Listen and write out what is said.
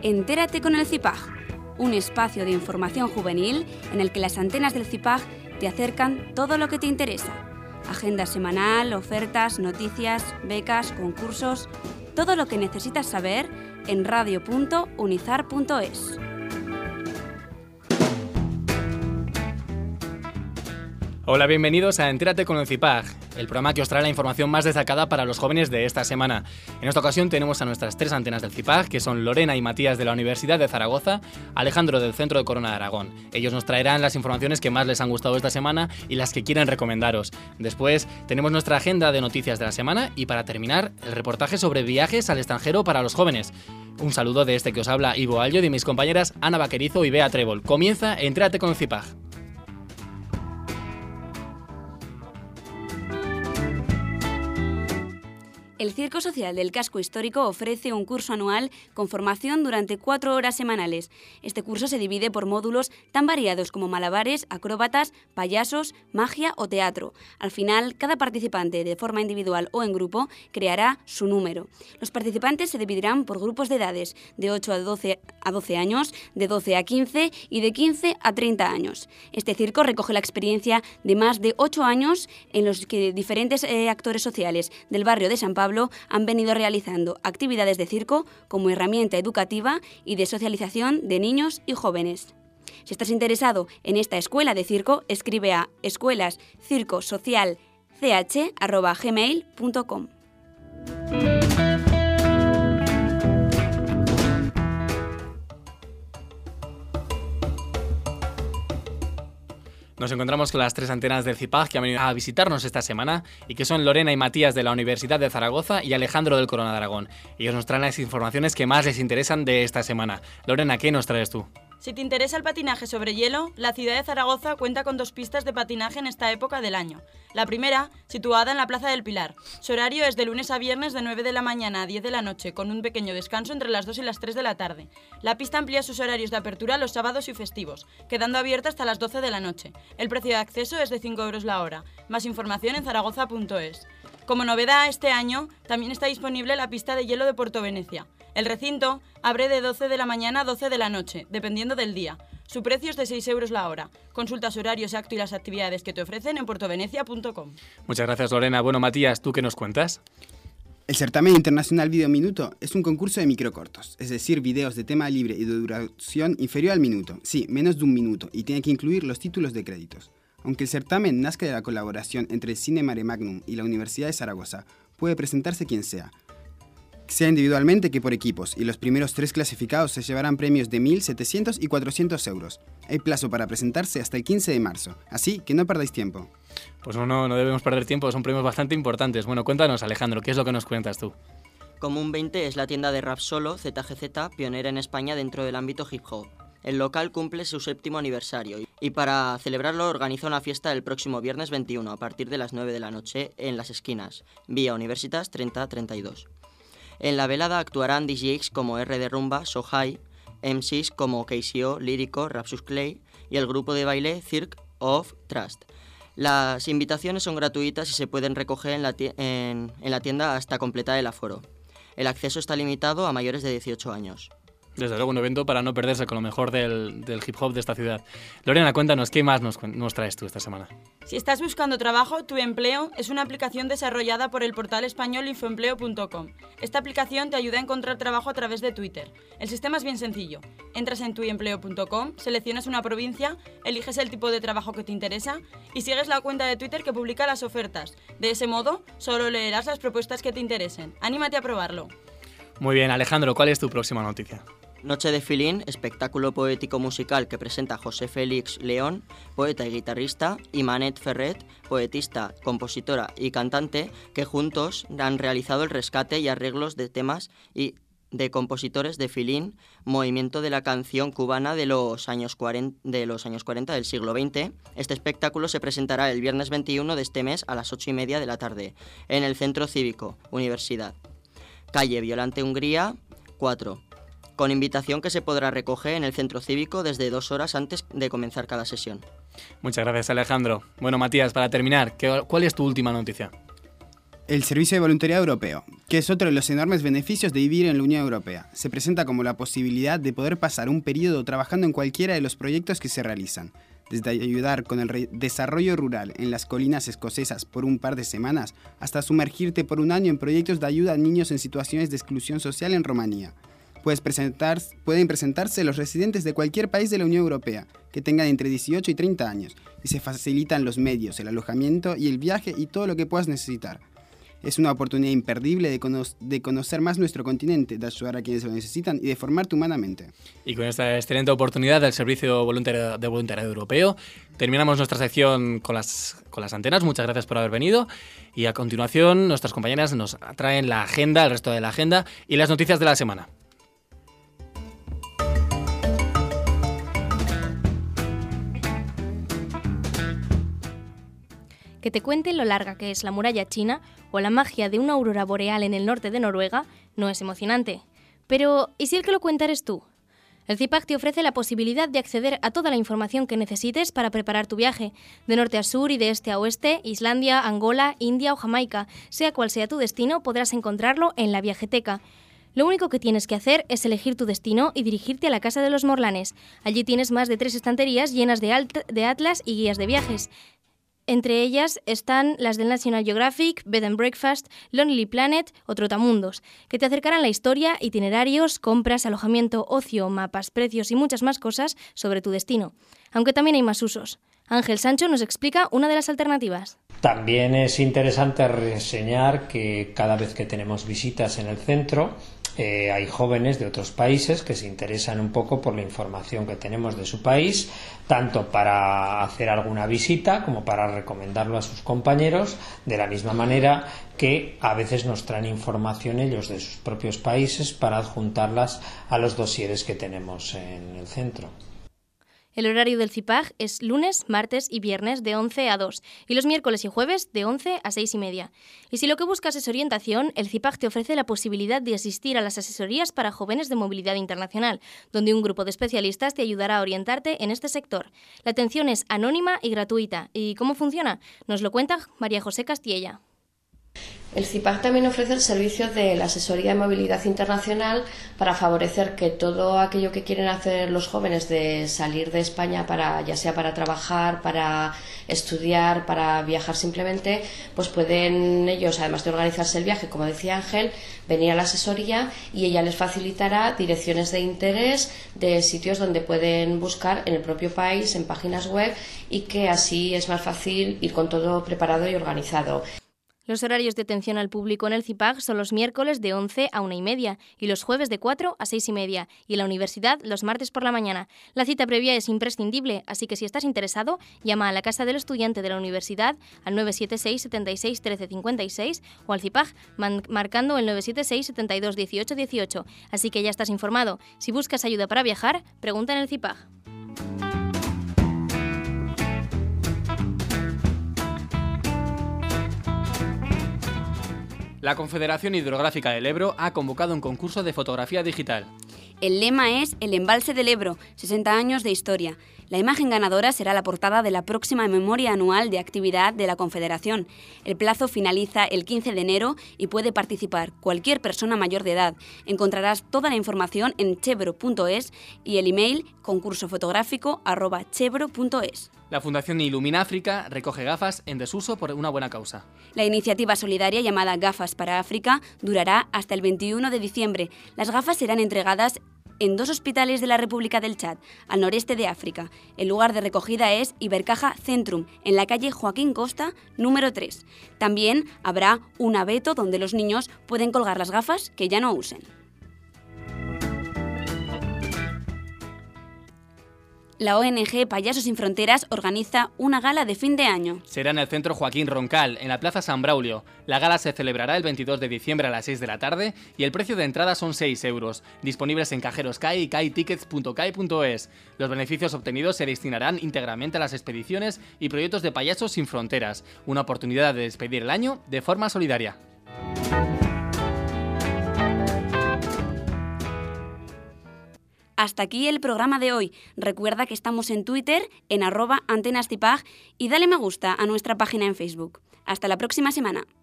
Entérate con el CIPAG, un espacio de información juvenil en el que las antenas del CIPAG te acercan todo lo que te interesa. Agenda semanal, ofertas, noticias, becas, concursos, todo lo que necesitas saber en radio.unizar.es. Hola, bienvenidos a Entérate con el CIPAG, el programa que os trae la información más destacada para los jóvenes de esta semana. En esta ocasión tenemos a nuestras tres antenas del CIPAG, que son Lorena y Matías de la Universidad de Zaragoza, Alejandro del Centro de Corona de Aragón. Ellos nos traerán las informaciones que más les han gustado esta semana y las que quieren recomendaros. Después tenemos nuestra agenda de noticias de la semana y para terminar, el reportaje sobre viajes al extranjero para los jóvenes. Un saludo de este que os habla Ivo Allo y de mis compañeras Ana Vaquerizo y Bea Trébol. Comienza Entérate con el CIPAG. El Circo Social del Casco Histórico ofrece un curso anual con formación durante 4 horas semanales. Este curso se divide por módulos tan variados como malabares, acróbatas, payasos, magia o teatro. Al final, cada participante, de forma individual o en grupo, creará su número. Los participantes se dividirán por grupos de edades, de 8 a 12 años, de 12 a 15 y de 15 a 30 años. Este circo recoge la experiencia de más de 8 años en los que diferentes actores sociales del barrio de San Pablo han venido realizando actividades de circo como herramienta educativa y de socialización de niños y jóvenes. Si estás interesado en esta escuela de circo, escribe a escuelascircosocialch@gmail.com. Nos encontramos con las tres antenas del CIPAG que han venido a visitarnos esta semana y que son Lorena y Matías de la Universidad de Zaragoza y Alejandro del Corona de Aragón. Ellos nos traen las informaciones que más les interesan de esta semana. Lorena, ¿qué nos traes tú? Si te interesa el patinaje sobre hielo, la ciudad de Zaragoza cuenta con 2 pistas de patinaje en esta época del año. La primera, situada en la Plaza del Pilar. Su horario es de lunes a viernes de 9 de la mañana a 10 de la noche, con un pequeño descanso entre las 2 y las 3 de la tarde. La pista amplía sus horarios de apertura los sábados y festivos, quedando abierta hasta las 12 de la noche. El precio de acceso es de 5 euros la hora. Más información en zaragoza.es. Como novedad, este año también está disponible la pista de hielo de Puerto Venecia. El recinto abre de 12 de la mañana a 12 de la noche, dependiendo del día. Su precio es de 6 euros la hora. Consulta su horario exacto y las actividades que te ofrecen en puertovenecia.com. Muchas gracias, Lorena. Bueno, Matías, ¿tú qué nos cuentas? El Certamen Internacional Video Minuto es un concurso de microcortos, es decir, videos de tema libre y de duración inferior al minuto. Sí, menos de un minuto, y tiene que incluir los títulos de créditos. Aunque el certamen nazca de la colaboración entre el Cine Mare Magnum y la Universidad de Zaragoza, puede presentarse quien sea individualmente que por equipos, y los primeros 3 clasificados se llevarán premios de 1.000, 700 y 400 euros. Hay plazo para presentarse hasta el 15 de marzo, así que no perdáis tiempo. Pues no debemos perder tiempo, son premios bastante importantes. Bueno, cuéntanos, Alejandro, ¿qué es lo que nos cuentas tú? Común 20 es la tienda de rap solo ZGZ, pionera en España dentro del ámbito hip hop. El local cumple su 7º aniversario y para celebrarlo organiza una fiesta el próximo viernes 21 a partir de las 9 de la noche en Las Esquinas, vía Universitas 3032. En la velada actuarán DJs como R de Rumba, So High, MCs como KCO, Lírico, Rapsus Clay y el grupo de baile Cirque of Trust. Las invitaciones son gratuitas y se pueden recoger en la tienda hasta completar el aforo. El acceso está limitado a mayores de 18 años. Desde luego, un evento para no perderse con lo mejor del hip hop de esta ciudad. Lorena, cuéntanos, ¿qué más nos traes tú esta semana? Si estás buscando trabajo, Tu Empleo es una aplicación desarrollada por el portal español infoempleo.com. Esta aplicación te ayuda a encontrar trabajo a través de Twitter. El sistema es bien sencillo. Entras en tuempleo.com, seleccionas una provincia, eliges el tipo de trabajo que te interesa y sigues la cuenta de Twitter que publica las ofertas. De ese modo, solo leerás las propuestas que te interesen. ¡Anímate a probarlo! Muy bien, Alejandro, ¿cuál es tu próxima noticia? Noche de Filín, espectáculo poético musical que presenta José Félix León, poeta y guitarrista, y Manet Ferret, poetista, compositora y cantante, que juntos han realizado el rescate y arreglos de temas y de compositores de Filín, movimiento de la canción cubana de los años 40 del siglo XX. Este espectáculo se presentará el viernes 21 de este mes a las 8:30 de la tarde, en el Centro Cívico, Universidad. Calle Violante Hungría, 4. Con invitación que se podrá recoger en el centro cívico desde 2 horas antes de comenzar cada sesión. Muchas gracias, Alejandro. Bueno, Matías, para terminar, ¿cuál es tu última noticia? El Servicio de Voluntariado Europeo, que es otro de los enormes beneficios de vivir en la Unión Europea. Se presenta como la posibilidad de poder pasar un periodo trabajando en cualquiera de los proyectos que se realizan, desde ayudar con el desarrollo rural en las colinas escocesas por un par de semanas, hasta sumergirte por un año en proyectos de ayuda a niños en situaciones de exclusión social en Rumanía. Pueden presentarse los residentes de cualquier país de la Unión Europea que tengan entre 18 y 30 años, y se facilitan los medios, el alojamiento y el viaje y todo lo que puedas necesitar. Es una oportunidad imperdible de conocer más nuestro continente, de ayudar a quienes lo necesitan y de formarte humanamente. Y con esta excelente oportunidad del Servicio de Voluntariado Europeo, terminamos nuestra sección con las antenas. Muchas gracias por haber venido. Y a continuación, nuestras compañeras nos traen la agenda, el resto de la agenda y las noticias de la semana. Que te cuente lo larga que es la muralla china o la magia de una aurora boreal en el norte de Noruega no es emocionante. Pero, ¿y si el que lo cuenta eres tú? El CIPAG te ofrece la posibilidad de acceder a toda la información que necesites para preparar tu viaje, de norte a sur y de este a oeste, Islandia, Angola, India o Jamaica. Sea cual sea tu destino, podrás encontrarlo en la Viajeteca. Lo único que tienes que hacer es elegir tu destino y dirigirte a la Casa de los Morlanes. Allí tienes más de 3 estanterías llenas de atlas y guías de viajes. Entre ellas están las del National Geographic, Bed and Breakfast, Lonely Planet o Trotamundos, que te acercarán la historia, itinerarios, compras, alojamiento, ocio, mapas, precios y muchas más cosas sobre tu destino. Aunque también hay más usos. Ángel Sancho nos explica una de las alternativas. También es interesante reseñar que cada vez que tenemos visitas en el centro, hay jóvenes de otros países que se interesan un poco por la información que tenemos de su país, tanto para hacer alguna visita como para recomendarlo a sus compañeros, de la misma manera que a veces nos traen información ellos de sus propios países para adjuntarlas a los dosieres que tenemos en el centro. El horario del CIPAG es lunes, martes y viernes de 11 a 2 y los miércoles y jueves de 11 a 6:30. Y si lo que buscas es orientación, el CIPAG te ofrece la posibilidad de asistir a las asesorías para jóvenes de movilidad internacional, donde un grupo de especialistas te ayudará a orientarte en este sector. La atención es anónima y gratuita. ¿Y cómo funciona? Nos lo cuenta María José Castilla. El CIPAG también ofrece el servicio de la asesoría de movilidad internacional para favorecer que todo aquello que quieren hacer los jóvenes de salir de España, ya sea para trabajar, para estudiar, para viajar simplemente, pues pueden ellos, además de organizarse el viaje, como decía Ángel, venir a la asesoría y ella les facilitará direcciones de interés de sitios donde pueden buscar en el propio país, en páginas web, y que así es más fácil ir con todo preparado y organizado. Los horarios de atención al público en el CIPAG son los miércoles de 11 a 1:30 y los jueves de 4 a 6:30 y en la universidad los martes por la mañana. La cita previa es imprescindible, así que si estás interesado, llama a la Casa del Estudiante de la Universidad al 976 76 13 56 o al CIPAG marcando el 976 72 18 18. Así que ya estás informado. Si buscas ayuda para viajar, pregunta en el CIPAG. La Confederación Hidrográfica del Ebro ha convocado un concurso de fotografía digital. El lema es El embalse del Ebro, 60 años de historia. La imagen ganadora será la portada de la próxima memoria anual de actividad de la Confederación. El plazo finaliza el 15 de enero y puede participar cualquier persona mayor de edad. Encontrarás toda la información en chevro.es y el email concursofotográfico@chevro.es. La Fundación Ilumina África recoge gafas en desuso por una buena causa. La iniciativa solidaria llamada Gafas para África durará hasta el 21 de diciembre. Las gafas serán entregadas en 2 hospitales de la República del Chad, al noreste de África. El lugar de recogida es Ibercaja Centrum, en la calle Joaquín Costa, número 3. También habrá un abeto donde los niños pueden colgar las gafas que ya no usen. La ONG Payasos Sin Fronteras organiza una gala de fin de año. Será en el Centro Joaquín Roncal, en la Plaza San Braulio. La gala se celebrará el 22 de diciembre a las 6 de la tarde y el precio de entrada son 6 euros, disponibles en cajeros CAI y caitickets.cai.es. Los beneficios obtenidos se destinarán íntegramente a las expediciones y proyectos de Payasos Sin Fronteras, una oportunidad de despedir el año de forma solidaria. Hasta aquí el programa de hoy. Recuerda que estamos en Twitter, en @antenastipag y dale me gusta a nuestra página en Facebook. Hasta la próxima semana.